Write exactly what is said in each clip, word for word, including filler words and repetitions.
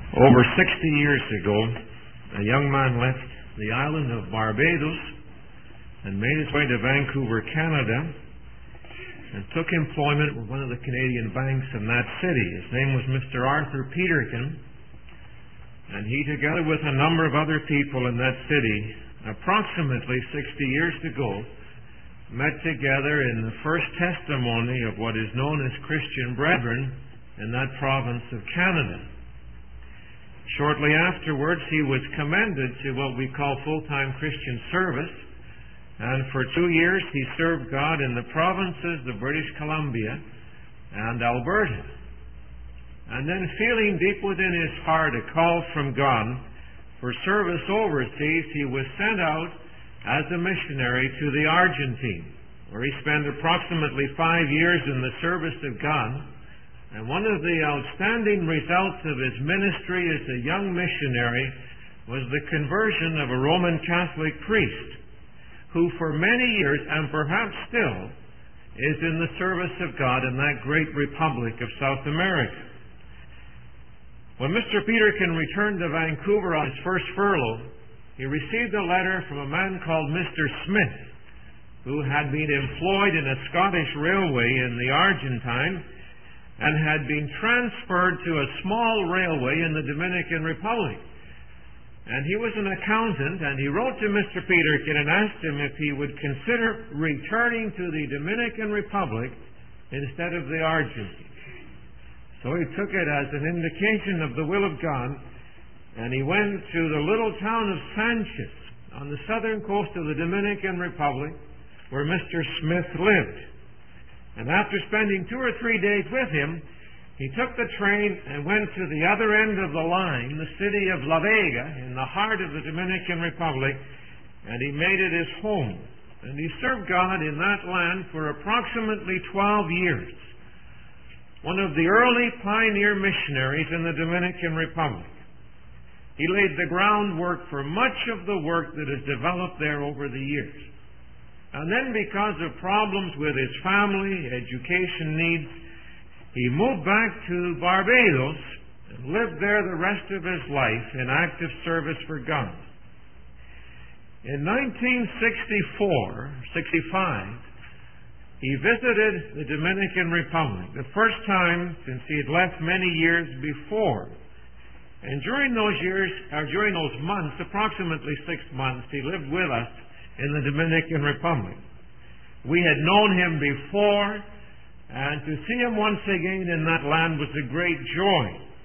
Over sixty years ago, a young man left the island of Barbados and made his way to Vancouver, Canada, and took employment with one of the Canadian banks in that city. His name was Mister Arthur Peterkin, and he, together with a number of other people in that city, approximately sixty years ago, met together in the first testimony of what is known as Christian Brethren in that province of Canada. Shortly afterwards, he was commended to what we call full-time Christian service, and for two years he served God in the provinces of British Columbia and Alberta. And then, feeling deep within his heart a call from God for service overseas, he was sent out as a missionary to the Argentine, where he spent approximately five years in the service of God. And one of the outstanding results of his ministry as a young missionary was the conversion of a Roman Catholic priest, who for many years, and perhaps still, is in the service of God in that great republic of South America. When Mister Peterkin returned to Vancouver on his first furlough, he received a letter from a man called Mister Smith, who had been employed in a Scottish railway in the Argentine and had been transferred to a small railway in the Dominican Republic. And he was an accountant, and he wrote to Mister Peterkin and asked him if he would consider returning to the Dominican Republic instead of the Argentine. So he took it as an indication of the will of God, and he went to the little town of Sanchez on the southern coast of the Dominican Republic, where Mister Smith lived. And after spending two or three days with him, he took the train and went to the other end of the line, the city of La Vega, in the heart of the Dominican Republic, and he made it his home. And he served God in that land for approximately twelve years. One of the early pioneer missionaries in the Dominican Republic. He laid the groundwork for much of the work that has developed there over the years. And then, because of problems with his family, education needs, he moved back to Barbados and lived there the rest of his life in active service for God. In nineteen sixty-four, sixty-five, he visited the Dominican Republic, the first time since he had left many years before. And during those years, or during those months, approximately six months, he lived with us in the Dominican Republic. We had known him before, and to see him once again in that land was a great joy.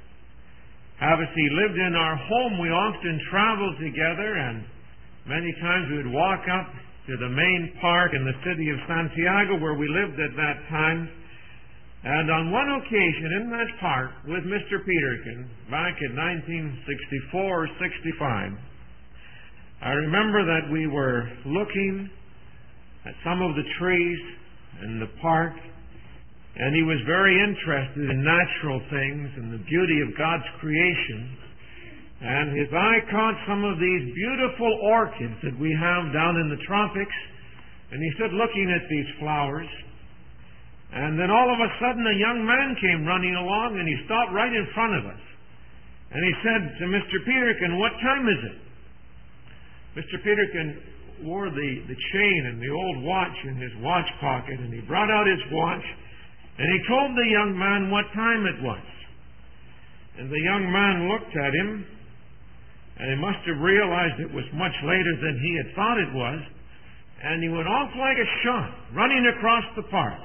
As he lived in our home, we often traveled together, and many times we would walk up to the main park in the city of Santiago, where we lived at that time. And on one occasion in that park with Mister Peterkin, back in nineteen sixty-four or sixty-five, I remember that we were looking at some of the trees in the park, and he was very interested in natural things and the beauty of God's creation. And his eye caught some of these beautiful orchids that we have down in the tropics, and he stood looking at these flowers. And then all of a sudden a young man came running along, and he stopped right in front of us. And he said to Mister Peterkin, "What time is it?" Mister Peterkin wore the, the chain and the old watch in his watch pocket, and he brought out his watch, and he told the young man what time it was. And the young man looked at him, and he must have realized it was much later than he had thought it was, and he went off like a shot, running across the park.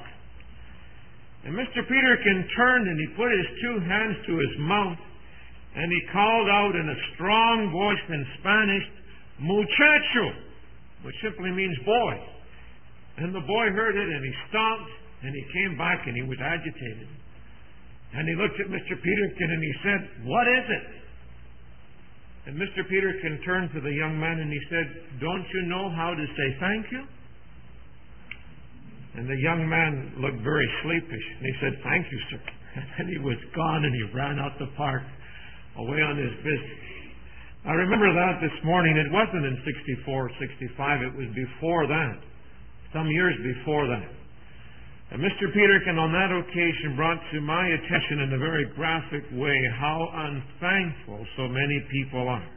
And Mister Peterkin turned, and he put his two hands to his mouth, and he called out in a strong voice in Spanish, "Muchacho," which simply means boy. And the boy heard it, and he stopped, and he came back, and he was agitated. And he looked at Mister Peterkin, and he said, "What is it?" And Mister Peterkin turned to the young man, and he said, "Don't you know how to say thank you?" And the young man looked very sleepish, and he said, "Thank you, sir." And he was gone, and he ran out the park, away on his business. I remember that this morning. It wasn't in sixty-four, sixty-five. It was before that. Some years before that. And Mister Peterkin on that occasion brought to my attention in a very graphic way how unthankful so many people are.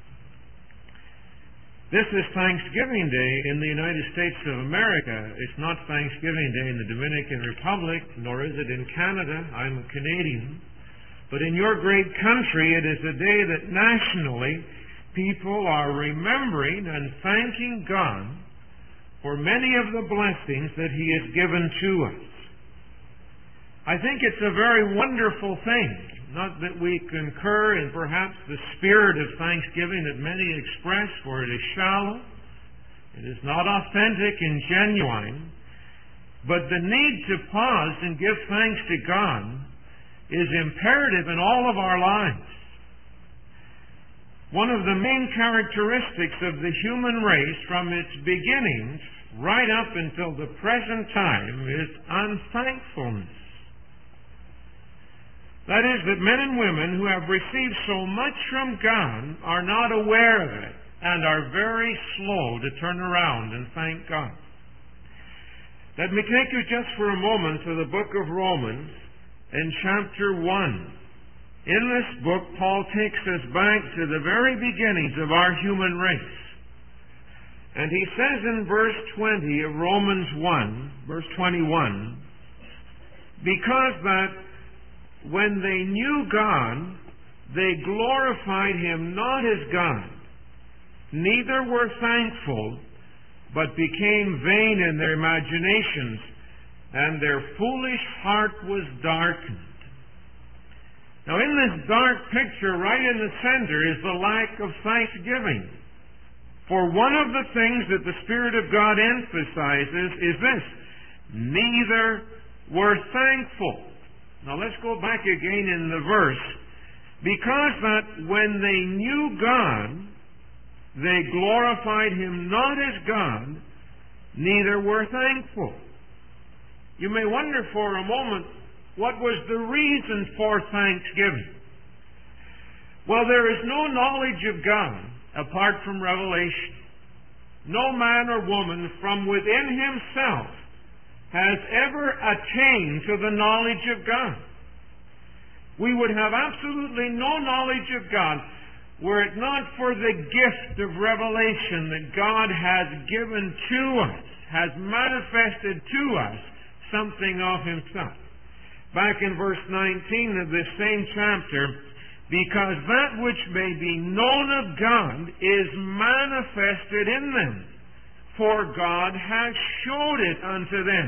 This is Thanksgiving Day in the United States of America. It's not Thanksgiving Day in the Dominican Republic, nor is it in Canada. I'm a Canadian. But in your great country, it is a day that nationally people are remembering and thanking God for many of the blessings that He has given to us. I think it's a very wonderful thing. Not that we concur in perhaps the spirit of thanksgiving that many express, for it is shallow, it is not authentic and genuine, but the need to pause and give thanks to God is imperative in all of our lives. One of the main characteristics of the human race from its beginnings right up until the present time is unthankfulness. That is, that men and women who have received so much from God are not aware of it and are very slow to turn around and thank God. Let me take you just for a moment to the book of Romans in chapter one. In this book, Paul takes us back to the very beginnings of our human race. And he says in verse twenty of Romans one, verse twenty-one, because that when they knew God, they glorified Him not as God, neither were thankful, but became vain in their imaginations, and their foolish heart was darkened. Now, in this dark picture, right in the center, is the lack of thanksgiving. For one of the things that the Spirit of God emphasizes is this: neither were thankful. Now, let's go back again in the verse. Because that when they knew God, they glorified Him not as God, neither were thankful. You may wonder for a moment, what was the reason for thanksgiving? Well, there is no knowledge of God apart from revelation. No man or woman from within himself has ever attained to the knowledge of God. We would have absolutely no knowledge of God were it not for the gift of revelation that God has given to us, has manifested to us something of Himself. Back in verse nineteen of this same chapter, because that which may be known of God is manifested in them, for God has showed it unto them.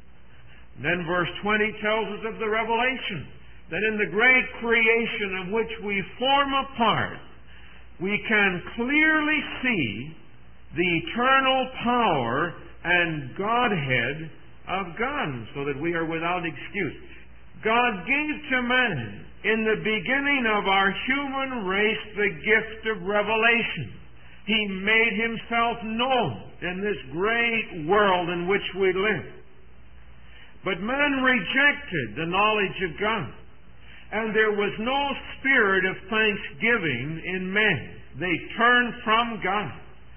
Then verse twenty tells us of the revelation, that in the great creation of which we form a part, we can clearly see the eternal power and Godhead of God, so that we are without excuse. God gave to man in the beginning of our human race the gift of revelation. He made Himself known in this great world in which we live. But man rejected the knowledge of God, and there was no spirit of thanksgiving in men. They turned from God,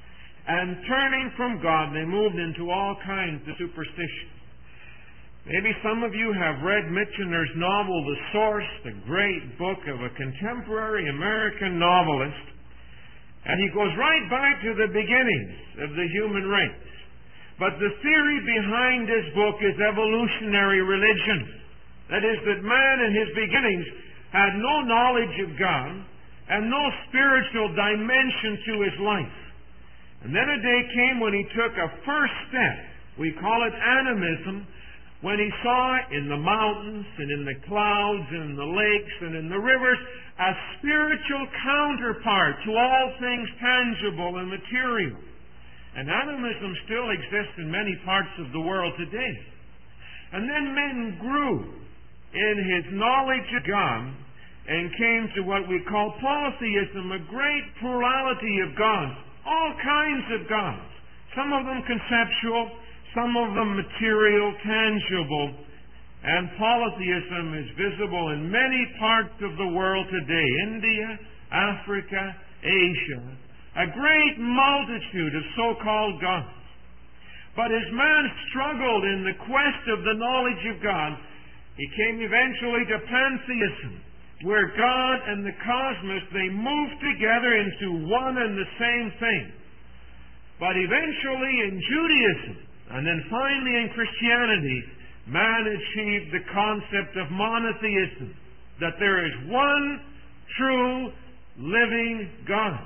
and turning from God, they moved into all kinds of superstition. Maybe some of you have read Michener's novel, The Source, the great book of a contemporary American novelist. And he goes right back to the beginnings of the human race. But the theory behind this book is evolutionary religion. That is, that man in his beginnings had no knowledge of God and no spiritual dimension to his life. And then a day came when he took a first step. We call it animism. When he saw in the mountains and in the clouds and in the lakes and in the rivers a spiritual counterpart to all things tangible and material. And animism still exists in many parts of the world today. And then men grew in his knowledge of God and came to what we call polytheism, a great plurality of gods, all kinds of gods, some of them conceptual, some of them material, tangible, and polytheism is visible in many parts of the world today. India, Africa, Asia, a great multitude of so-called gods. But as man struggled in the quest of the knowledge of God, he came eventually to pantheism, where God and the cosmos, they moved together into one and the same thing. But eventually in Judaism, and then finally in Christianity, man achieved the concept of monotheism, that there is one true living God.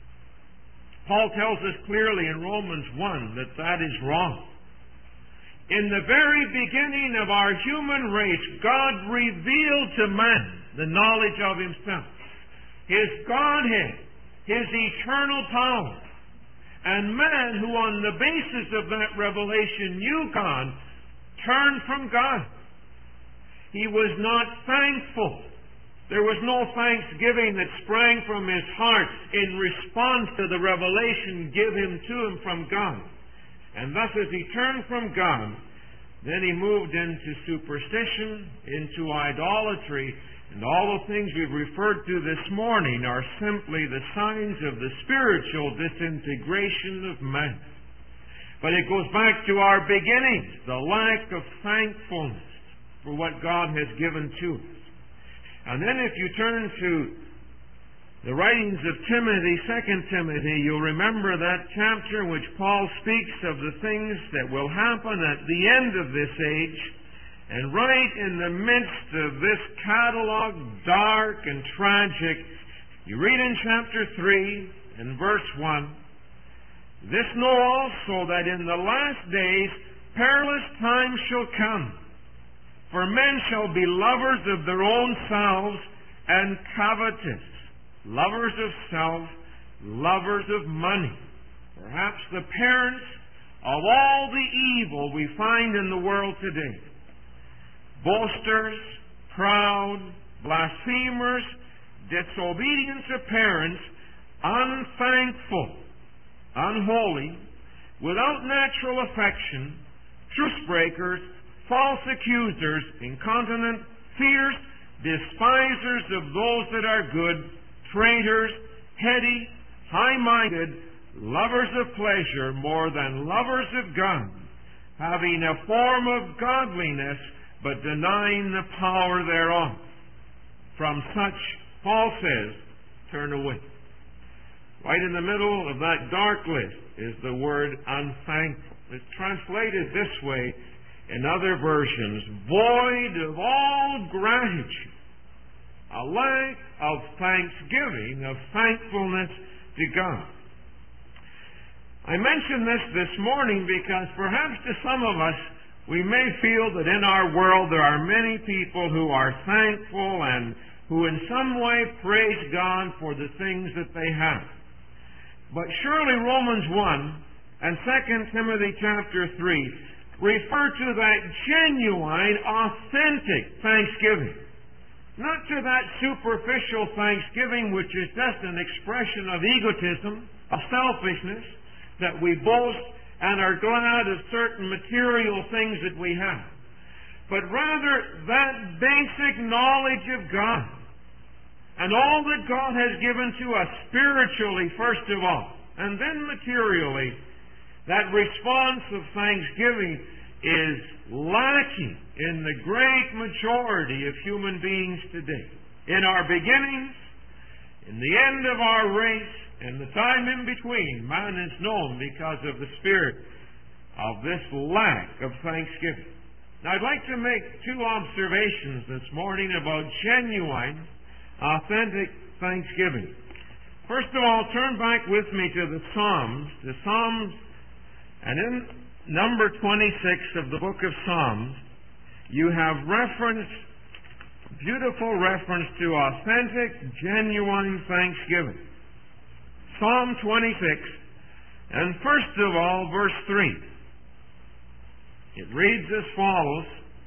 Paul tells us clearly in Romans one that that is wrong. In the very beginning of our human race, God revealed to man the knowledge of Himself, His Godhead, His eternal power. And man, who on the basis of that revelation knew God, turned from God. He was not thankful. There was no thanksgiving that sprang from his heart in response to the revelation given to him from God. And thus, as he turned from God, then he moved into superstition, into idolatry, and all the things we've referred to this morning are simply the signs of the spiritual disintegration of man. But it goes back to our beginnings, the lack of thankfulness for what God has given to us. And then if you turn to the writings of Timothy, Second Timothy, you'll remember that chapter in which Paul speaks of the things that will happen at the end of this age. And right in the midst of this catalog, dark and tragic, you read in chapter three and verse one, "This know also, that in the last days perilous times shall come. For men shall be lovers of their own selves and covetous, lovers of self, lovers of money." Perhaps the parents of all the evil we find in the world today. Boasters, proud, blasphemers, disobedient to parents, unthankful, unholy, without natural affection, truce breakers, false accusers, incontinent, fierce, despisers of those that are good, traitors, heady, high-minded, lovers of pleasure more than lovers of God, having a form of godliness, but denying the power thereof. From such, Paul says, turn away. Right in the middle of that dark list is the word unthankful. It's translated this way in other versions: void of all gratitude, a lack of thanksgiving, of thankfulness to God. I mention this this morning because perhaps to some of us, we may feel that in our world there are many people who are thankful and who in some way praise God for the things that they have. But surely Romans one and Second Timothy chapter three refer to that genuine, authentic thanksgiving. Not to that superficial thanksgiving which is just an expression of egotism, of selfishness, that we boast and are glad of certain material things that we have. But rather that basic knowledge of God and all that God has given to us spiritually first of all, and then materially. That response of thanksgiving is lacking in the great majority of human beings today. In our beginnings, in the end of our race, and the time in between, man is known because of the spirit of this lack of thanksgiving. Now, I'd like to make two observations this morning about genuine, authentic thanksgiving. First of all, turn back with me to the Psalms, the Psalms, and in number twenty-six of the book of Psalms, you have reference, beautiful reference to authentic, genuine thanksgiving. Psalm twenty-six, and first of all, verse three. It reads as follows.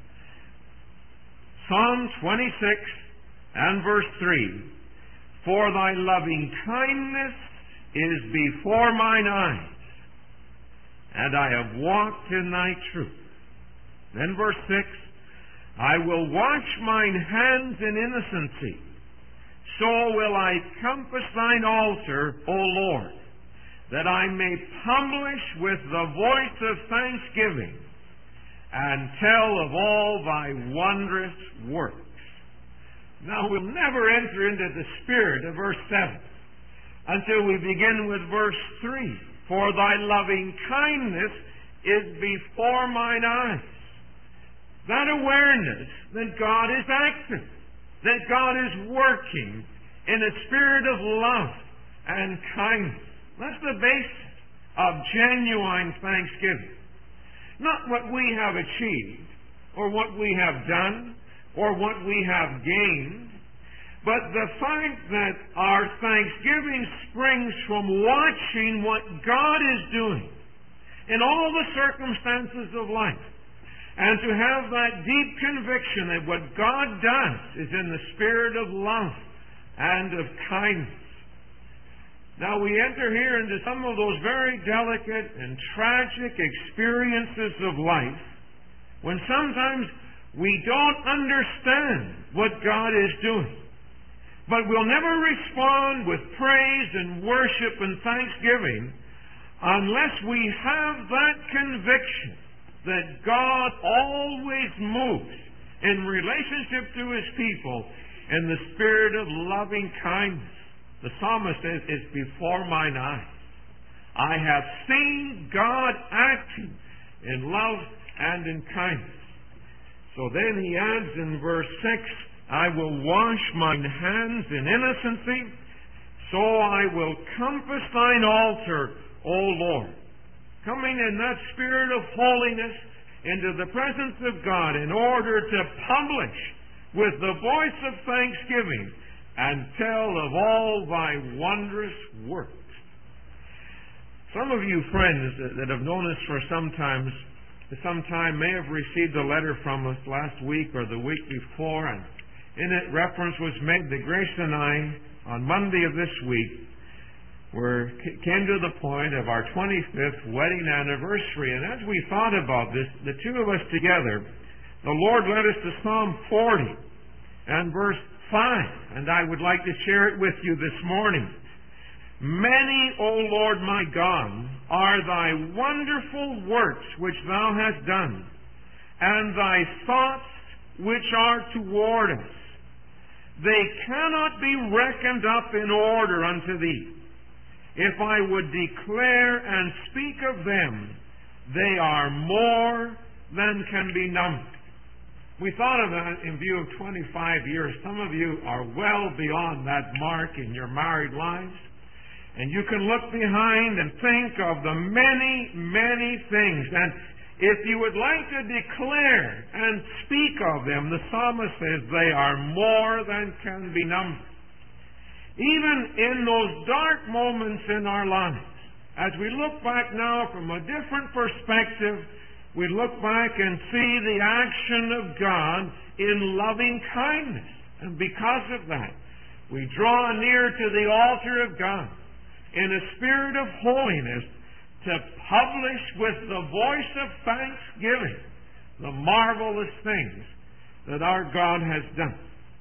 Psalm twenty-six and verse three. For thy loving kindness is before mine eyes, and I have walked in thy truth. Then verse six. I will wash mine hands in innocency. So will I compass thine altar, O Lord. that I may publish with the voice of thanksgiving and tell of all thy wondrous works. Now, we'll never enter into the spirit of verse seven until we begin with verse three. For thy loving kindness is before mine eyes. That awareness that God is active, that God is working in a spirit of love and kindness. That's the basis of genuine thanksgiving. Not what we have achieved, or what we have done, or what we have gained, but the fact that our thanksgiving springs from watching what God is doing in all the circumstances of life. And to have that deep conviction that what God does is in the spirit of love and of kindness. Now we enter here into some of those very delicate and tragic experiences of life when sometimes we don't understand what God is doing. But we'll never respond with praise and worship and thanksgiving unless we have that conviction that God always moves in relationship to His people in the spirit of loving kindness. The psalmist says, it's before mine eyes. I have seen God acting in love and in kindness. So then he adds in verse six, I will wash mine hands in innocency, so I will compass thine altar, O Lord. Coming in that spirit of holiness into the presence of God in order to publish with the voice of thanksgiving and tell of all thy wondrous works. Some of you friends that have known us for some time, some time may have received a letter from us last week or the week before, and in it reference was made that Grace and I, on Monday of this week, were came to the point of our twenty-fifth wedding anniversary. And as we thought about this, the two of us together, the Lord led us to Psalm forty and verse five. And I would like to share it with you this morning. Many, O Lord my God, are thy wonderful works which thou hast done, and thy thoughts which are toward us. They cannot be reckoned up in order unto thee. If I would declare and speak of them, they are more than can be numbered. We thought of that in view of twenty-five years. Some of you are well beyond that mark in your married lives. And you can look behind and think of the many, many things. And if you would like to declare and speak of them, the psalmist says they are more than can be numbered. Even in those dark moments in our lives, as we look back now from a different perspective, we look back and see the action of God in loving kindness. And because of that, we draw near to the altar of God in a spirit of holiness to publish with the voice of thanksgiving the marvelous things that our God has done.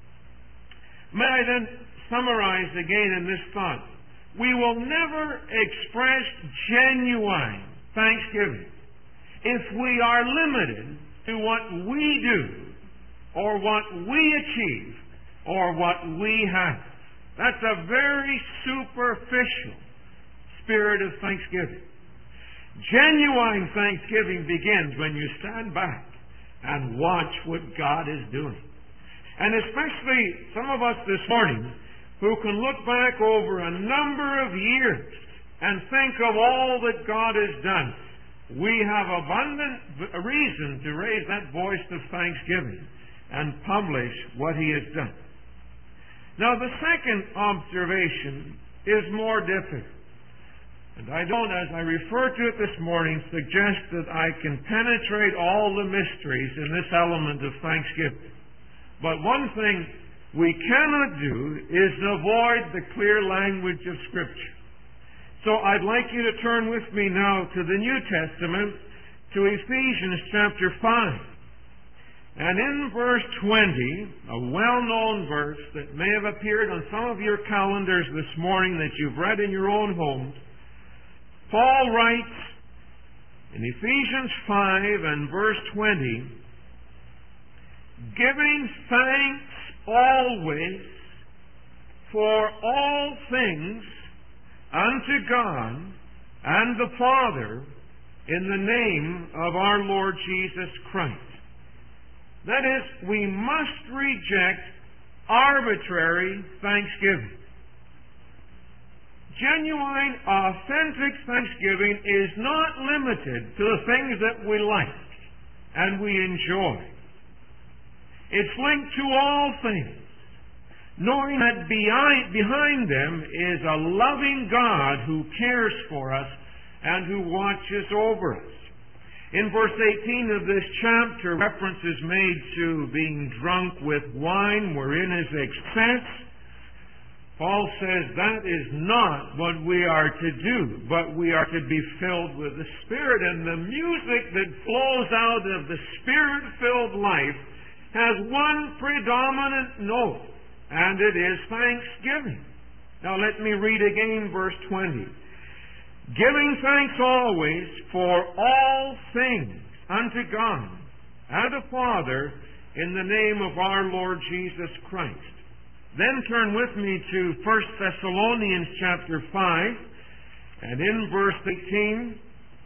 May I then summarize again in this thought. We will never express genuine thanksgiving if we are limited to what we do or what we achieve or what we have. That's a very superficial spirit of thanksgiving. Genuine thanksgiving begins when you stand back and watch what God is doing. And especially some of us this morning who can look back over a number of years and think of all that God has done. We have abundant reason to raise that voice of thanksgiving and publish what He has done. Now, the second observation is more difficult. And I don't, as I refer to it this morning, suggest that I can penetrate all the mysteries in this element of thanksgiving. But one thing we cannot do is avoid the clear language of Scripture. So I'd like you to turn with me now to the New Testament, to Ephesians chapter five. And in verse twenty, a well-known verse that may have appeared on some of your calendars this morning that you've read in your own homes, Paul writes in Ephesians five and verse twenty, giving thanks always for all things unto God and the Father in the name of our Lord Jesus Christ. That is, we must reject arbitrary thanksgiving. Genuine, authentic thanksgiving is not limited to the things that we like and we enjoy. It's linked to all things, knowing that behind, behind them is a loving God who cares for us and who watches over us. In verse eighteen of this chapter, reference is made to being drunk with wine wherein is excess. Paul says that is not what we are to do, but we are to be filled with the Spirit. And the music that flows out of the Spirit-filled life has one predominant note, and it is thanksgiving. Now let me read again verse twenty. Giving thanks always for all things unto God and the Father in the name of our Lord Jesus Christ. Then turn with me to First Thessalonians chapter five, and in verse eighteen,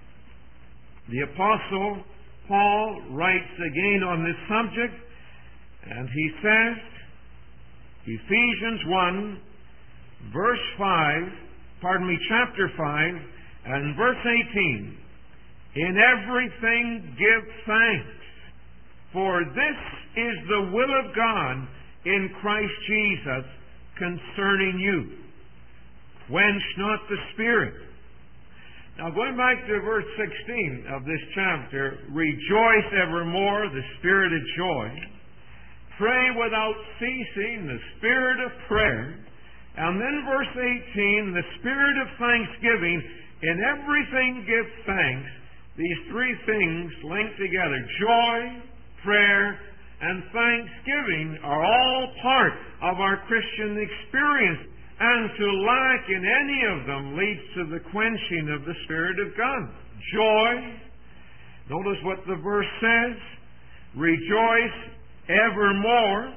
the Apostle Paul writes again on this subject, and he says, Ephesians one, verse five, pardon me, chapter five, and verse eighteen, in everything give thanks, for this is the will of God in Christ Jesus concerning you. Quench not the Spirit. Now going back to verse sixteen of this chapter, rejoice evermore, the spirit of joy. Pray without ceasing, the spirit of prayer. And then verse eighteen, the spirit of thanksgiving. In everything give thanks. These three things linked together. Joy, prayer, and thanksgiving are all part of our Christian experience. And to lack in any of them leads to the quenching of the Spirit of God. Joy. Notice what the verse says. Rejoice evermore.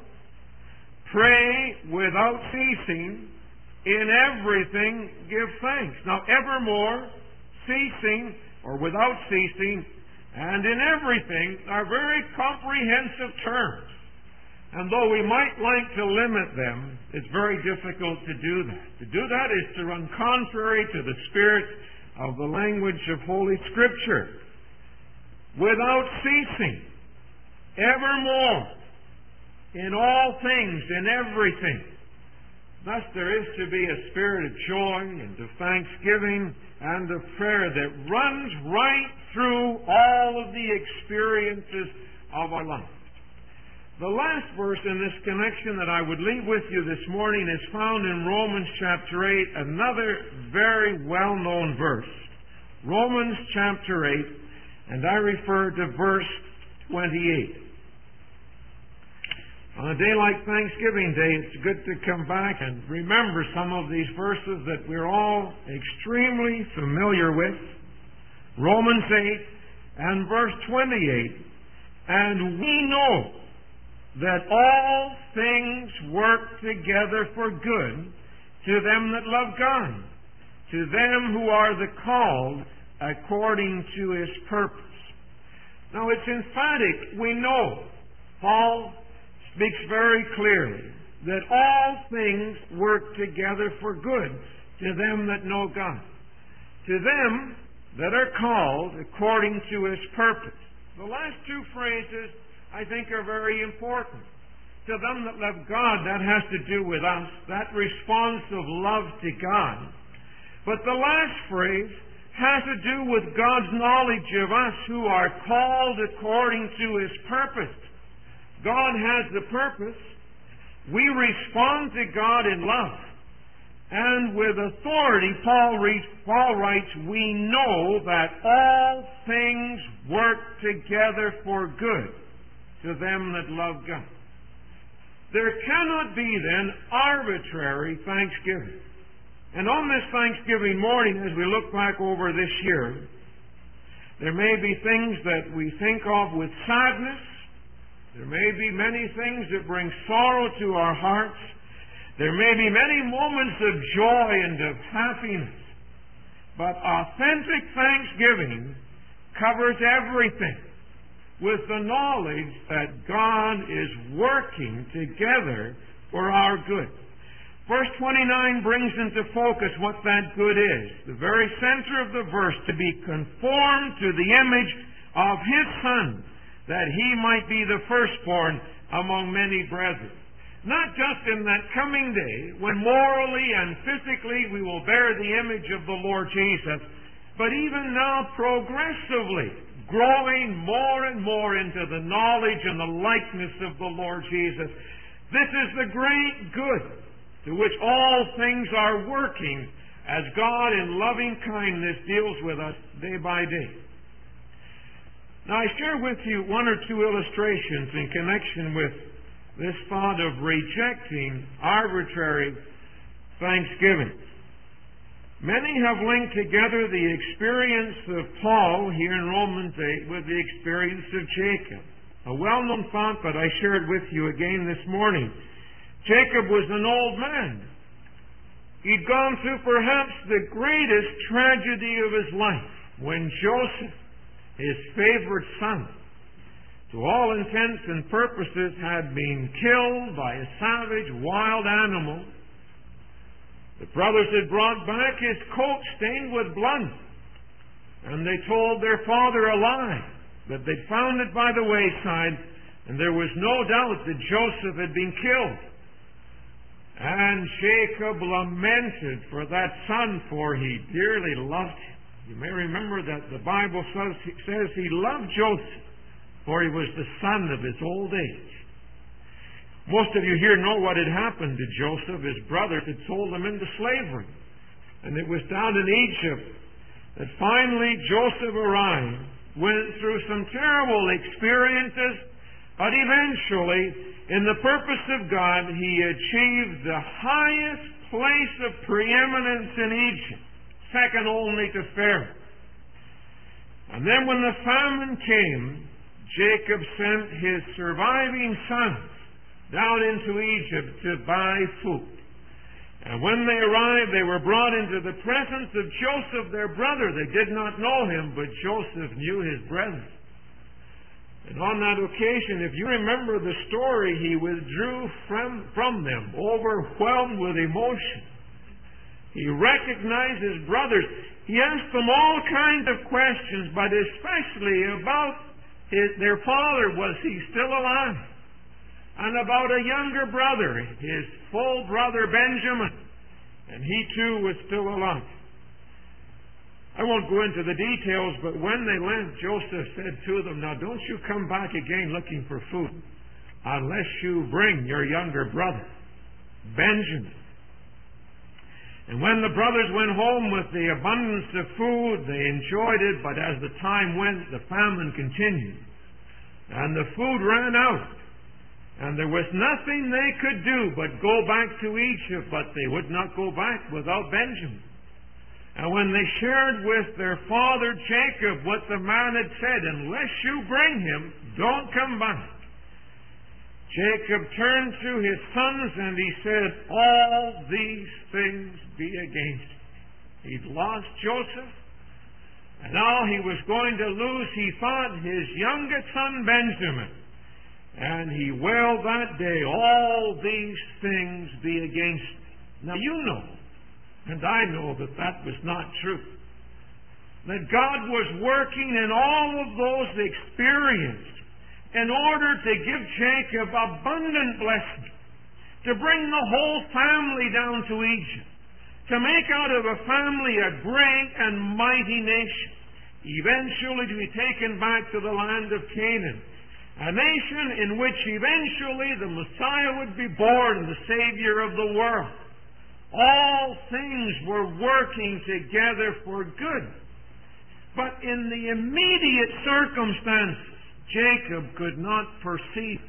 Pray without ceasing. In everything give thanks. Now, evermore, ceasing, or without ceasing, and in everything are very comprehensive terms. And though we might like to limit them, it's very difficult to do that. To do that is to run contrary to the spirit of the language of Holy Scripture. Without ceasing, evermore, in all things, in everything. Thus there is to be a spirit of joy and of thanksgiving and of prayer that runs right through all of the experiences of our life. The last verse in this connection that I would leave with you this morning is found in Romans chapter eight, another very well-known verse. Romans chapter eight, and I refer to verse twenty-eight. On a day like Thanksgiving Day, it's good to come back and remember some of these verses that we're all extremely familiar with. Romans eight and verse twenty-eight. And we know that all things work together for good to them that love God, to them who are the called according to His purpose. Now it's emphatic. We know. Paul speaks very clearly that all things work together for good to them that know God, to them that are called according to His purpose. The last two phrases, I think, are very important. To them that love God, that has to do with us, that response of love to God. But the last phrase has to do with God's knowledge of us who are called according to His purpose. God has the purpose. We respond to God in love. And with authority, Paul, reads, Paul writes, we know that all things work together for good to them that love God. There cannot be then arbitrary thanksgiving. And on this Thanksgiving morning, as we look back over this year, there may be things that we think of with sadness. There may be many things that bring sorrow to our hearts. There may be many moments of joy and of happiness. But authentic thanksgiving covers everything with the knowledge that God is working together for our good. Verse twenty-nine brings into focus what that good is. The very center of the verse, to be conformed to the image of His Son, that He might be the firstborn among many brethren. Not just in that coming day, when morally and physically we will bear the image of the Lord Jesus, but even now progressively, growing more and more into the knowledge and the likeness of the Lord Jesus. This is the great good to which all things are working as God in loving kindness deals with us day by day. Now I share with you one or two illustrations in connection with this thought of rejecting arbitrary thanksgiving. Many have linked together the experience of Paul here in Romans eight with the experience of Jacob. A well-known thought, but I shared with you again this morning. Jacob was an old man. He'd gone through perhaps the greatest tragedy of his life when Joseph, his favorite son, to all intents and purposes had been killed by a savage wild animal. The brothers had brought back his coat stained with blood, and they told their father a lie, that they'd found it by the wayside, and there was no doubt that Joseph had been killed. And Jacob lamented for that son, for he dearly loved him. You may remember that the Bible says, says he loved Joseph, for he was the son of his old age. Most of you here know what had happened to Joseph. His brothers had sold him into slavery. And it was down in Egypt that finally Joseph arrived, went through some terrible experiences, but eventually, in the purpose of God, he achieved the highest place of preeminence in Egypt, second only to Pharaoh. And then when the famine came, Jacob sent his surviving sons down into Egypt to buy food. And when they arrived, they were brought into the presence of Joseph, their brother. They did not know him, but Joseph knew his brethren. And on that occasion, if you remember the story, he withdrew from, from them, overwhelmed with emotion. He recognized his brothers. He asked them all kinds of questions, but especially about his, their father. Was he still alive? And about a younger brother, his full brother Benjamin. And he too was still alive. I won't go into the details, but when they left, Joseph said to them, "Now don't you come back again looking for food unless you bring your younger brother, Benjamin." And when the brothers went home with the abundance of food, they enjoyed it, but as the time went, the famine continued. And the food ran out. And there was nothing they could do but go back to Egypt, but they would not go back without Benjamin. And when they shared with their father Jacob what the man had said, "Unless you bring him, don't come back," Jacob turned to his sons and he said, "All these things be against me." He'd lost Joseph, and now he was going to lose, he thought, his youngest son Benjamin. And he wailed that day, "All these things be against me." Now you know, and I know, that that was not true. That God was working in all of those experiences in order to give Jacob abundant blessing, to bring the whole family down to Egypt, to make out of a family a great and mighty nation, eventually to be taken back to the land of Canaan, a nation in which eventually the Messiah would be born, the Savior of the world. All things were working together for good. But in the immediate circumstances, Jacob could not perceive.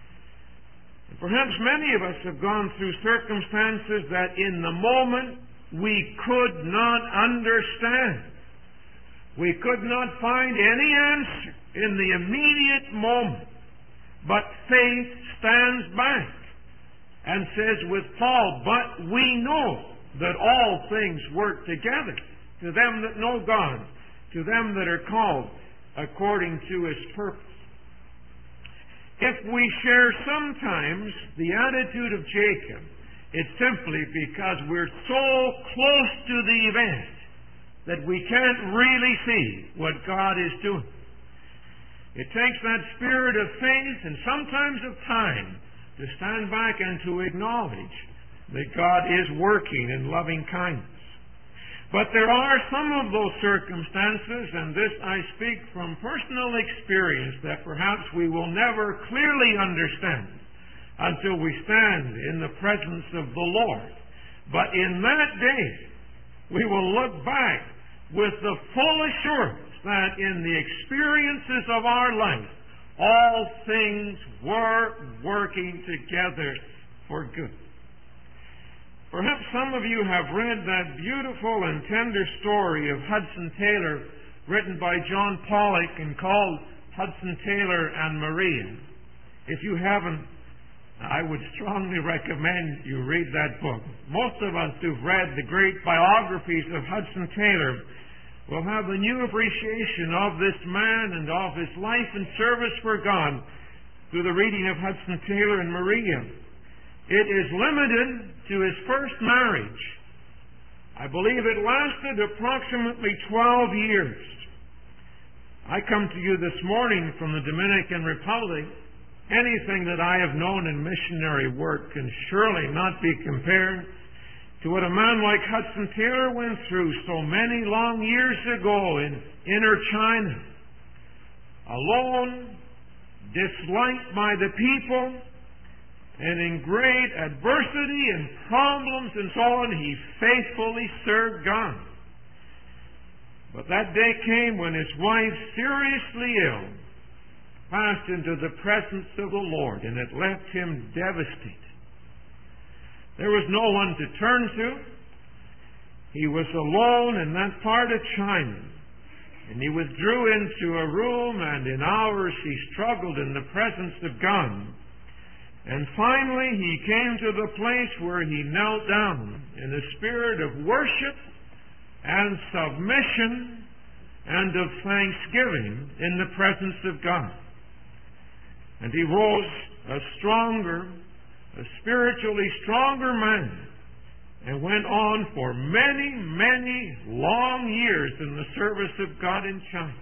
And perhaps many of us have gone through circumstances that in the moment we could not understand. We could not find any answer in the immediate moment. But faith stands back and says with Paul, but we know that all things work together to them that know God, to them that are called according to His purpose. If we share sometimes the attitude of Jacob, it's simply because we're so close to the event that we can't really see what God is doing. It takes that spirit of faith and sometimes of time to stand back and to acknowledge that God is working in loving kindness. But there are some of those circumstances, and this I speak from personal experience, that perhaps we will never clearly understand until we stand in the presence of the Lord. But in that day, we will look back with the full assurance that in the experiences of our life, all things were working together for good. Perhaps some of you have read that beautiful and tender story of Hudson Taylor, written by John Pollock and called Hudson Taylor and Maria. If you haven't, I would strongly recommend you read that book. Most of us who've read the great biographies of Hudson Taylor will have a new appreciation of this man and of his life and service for God through the reading of Hudson Taylor and Maria. It is limited to his first marriage. I believe it lasted approximately twelve years. I come to you this morning from the Dominican Republic. Anything that I have known in missionary work can surely not be compared to what a man like Hudson Taylor went through so many long years ago in inner China. Alone, disliked by the people, and in great adversity and problems and so on, he faithfully served God. But that day came when his wife, seriously ill, passed into the presence of the Lord, and it left him devastated. There was no one to turn to. He was alone in that part of China. And he withdrew into a room, and in hours he struggled in the presence of God. And finally he came to the place where he knelt down in a spirit of worship and submission and of thanksgiving in the presence of God. And he rose a stronger, a spiritually stronger man, and went on for many, many long years in the service of God in China.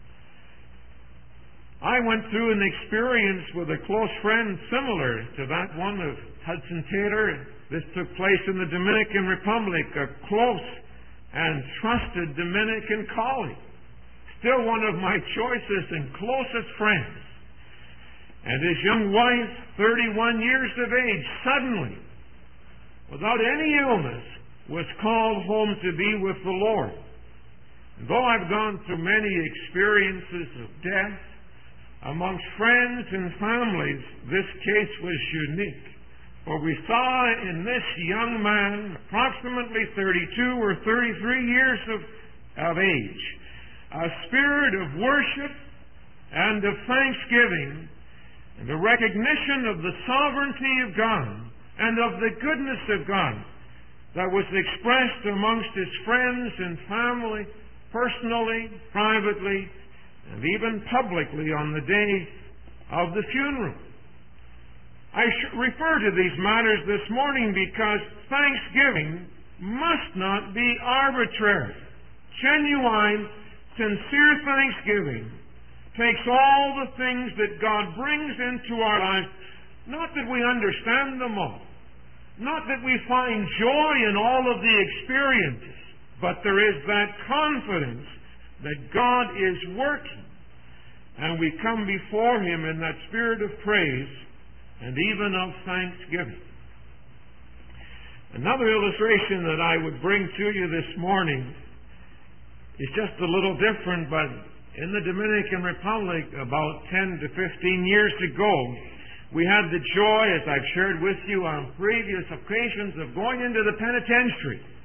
I went through an experience with a close friend similar to that one of Hudson Taylor. This took place in the Dominican Republic, a close and trusted Dominican colleague. Still one of my choicest and closest friends. And his young wife, thirty-one years of age, suddenly, without any illness, was called home to be with the Lord. And though I've gone through many experiences of death amongst friends and families, this case was unique. For we saw in this young man, approximately thirty-two or thirty-three years of, of age, a spirit of worship and of thanksgiving, and the recognition of the sovereignty of God and of the goodness of God that was expressed amongst his friends and family, personally, privately, and even publicly on the day of the funeral. I should refer to these matters this morning because thanksgiving must not be arbitrary. Genuine, sincere thanksgiving takes all the things that God brings into our lives, not that we understand them all, not that we find joy in all of the experiences, but there is that confidence that God is working, and we come before Him in that spirit of praise and even of thanksgiving. Another illustration that I would bring to you this morning is just a little different, but in the Dominican Republic about ten to fifteen years ago, we had the joy, as I've shared with you on previous occasions, of going into the penitentiary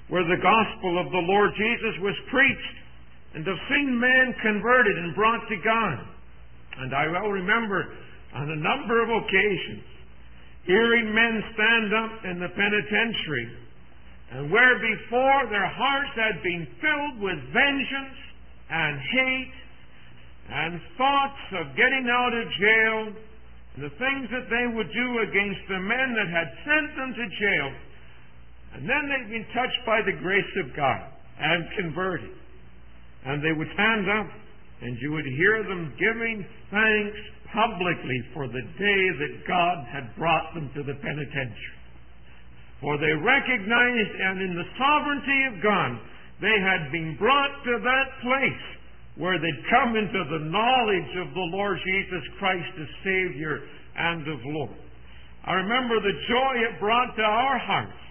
where the gospel of the Lord Jesus was preached, and have seen men converted and brought to God. And I well remember on a number of occasions hearing men stand up in the penitentiary, and where before their hearts had been filled with vengeance and hate and thoughts of getting out of jail, and the things that they would do against the men that had sent them to jail, and then they'd been touched by the grace of God and converted. And they would stand up, and you would hear them giving thanks publicly for the day that God had brought them to the penitentiary. For they recognized, and in the sovereignty of God, they had been brought to that place where they'd come into the knowledge of the Lord Jesus Christ as Savior and of Lord. I remember the joy it brought to our hearts,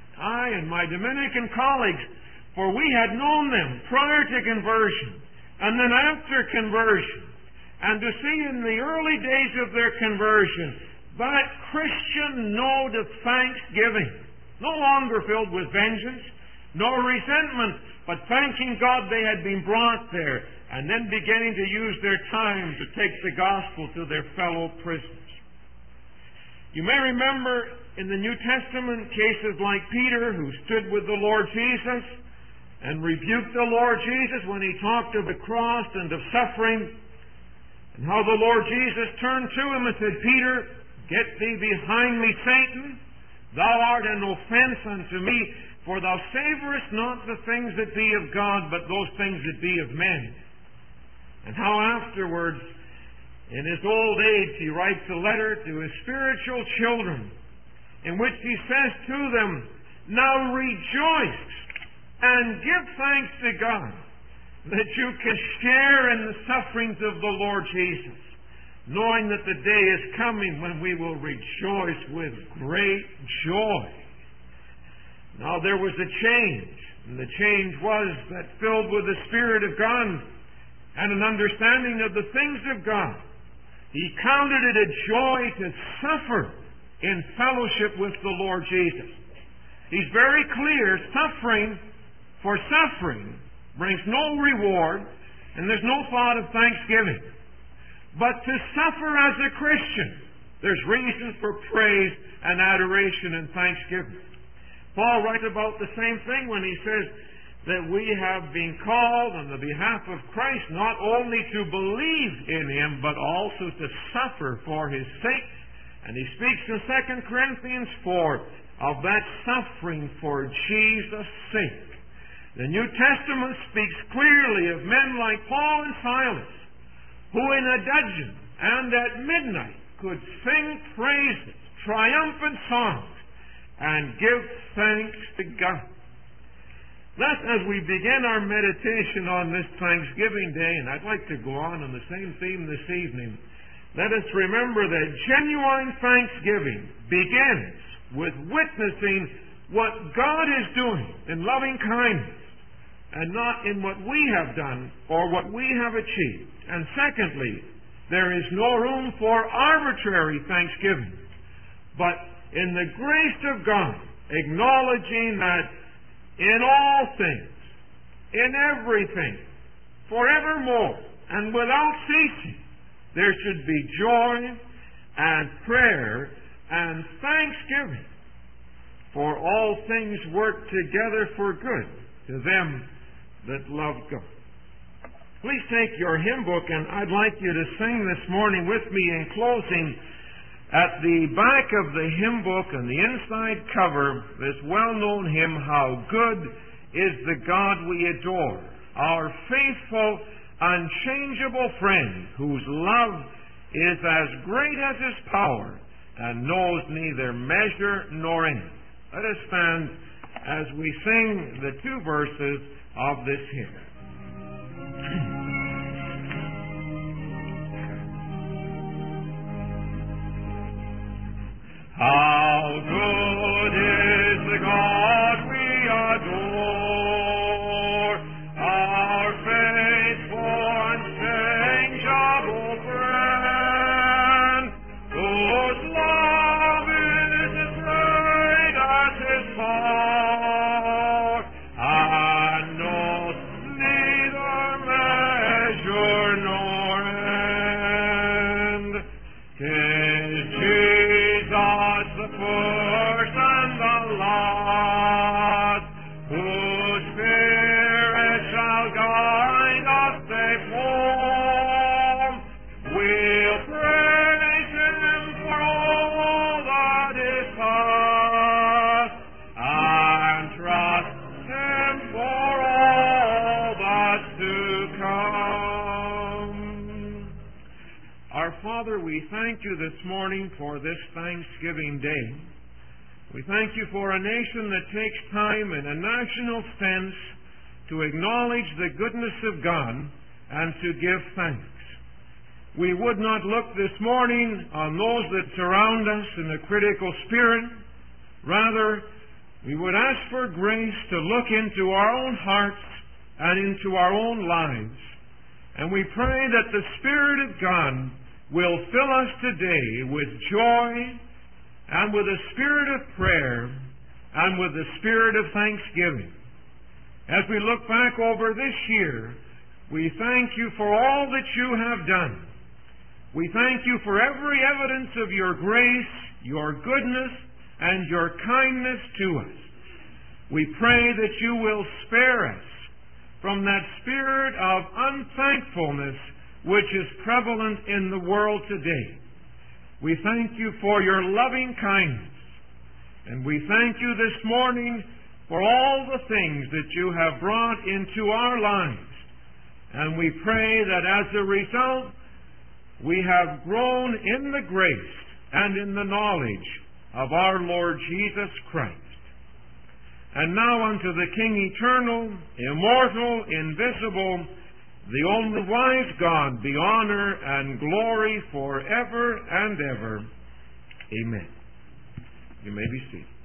I and my Dominican colleagues, for we had known them prior to conversion, and then after conversion, and to see in the early days of their conversion that Christian note of thanksgiving, no longer filled with vengeance, nor resentment, but thanking God they had been brought there, and then beginning to use their time to take the gospel to their fellow prisoners. You may remember in the New Testament cases like Peter, who stood with the Lord Jesus and rebuked the Lord Jesus when he talked of the cross and of suffering, and how the Lord Jesus turned to him and said, Peter, get thee behind me, Satan. Thou art an offense unto me, for thou savorest not the things that be of God, but those things that be of men. And how afterwards, in his old age, he writes a letter to his spiritual children, in which he says to them, now rejoice and give thanks to God that you can share in the sufferings of the Lord Jesus, knowing that the day is coming when we will rejoice with great joy. Now there was a change, and the change was that filled with the Spirit of God and an understanding of the things of God, he counted it a joy to suffer in fellowship with the Lord Jesus. He's very clear, suffering for suffering brings no reward, and there's no thought of thanksgiving. But to suffer as a Christian, there's reason for praise and adoration and thanksgiving. Paul writes about the same thing when he says that we have been called on the behalf of Christ not only to believe in Him, but also to suffer for His sake. And he speaks in Second Corinthians four of that suffering for Jesus' sake. The New Testament speaks clearly of men like Paul and Silas, who in a dungeon and at midnight could sing praises, triumphant songs, and give thanks to God. Thus, as we begin our meditation on this Thanksgiving Day, and I'd like to go on on the same theme this evening, let us remember that genuine thanksgiving begins with witnessing what God is doing in loving kindness, and not in what we have done or what we have achieved. And secondly, there is no room for arbitrary thanksgiving, but in the grace of God, acknowledging that in all things, in everything, forevermore, and without ceasing, there should be joy and prayer and thanksgiving. For all things work together for good to them that love God. Please take your hymn book, and I'd like you to sing this morning with me in closing. At the back of the hymn book and the inside cover, this well-known hymn, How Good is the God We Adore, our faithful, unchangeable friend, whose love is as great as His power and knows neither measure nor end. Let us stand as we sing the two verses of this hymn. How good is the God we adore, our faithful, unchangeable friend, whose love is as great as His power thank you this morning for this Thanksgiving Day. We thank you for a nation that takes time in a national sense to acknowledge the goodness of God and to give thanks. We would not look this morning on those that surround us in a critical spirit. Rather, we would ask for grace to look into our own hearts and into our own lives. And we pray that the Spirit of God will fill us today with joy and with a spirit of prayer and with the spirit of thanksgiving. As we look back over this year, we thank you for all that you have done. We thank you for every evidence of your grace, your goodness, and your kindness to us. We pray that you will spare us from that spirit of unthankfulness which is prevalent in the world today. We thank you for your loving kindness. And we thank you this morning for all the things that you have brought into our lives. And we pray that as a result, we have grown in the grace and in the knowledge of our Lord Jesus Christ. And now unto the King eternal, immortal, invisible, the only wise God, be honor and glory forever and ever. Amen. You may be seated.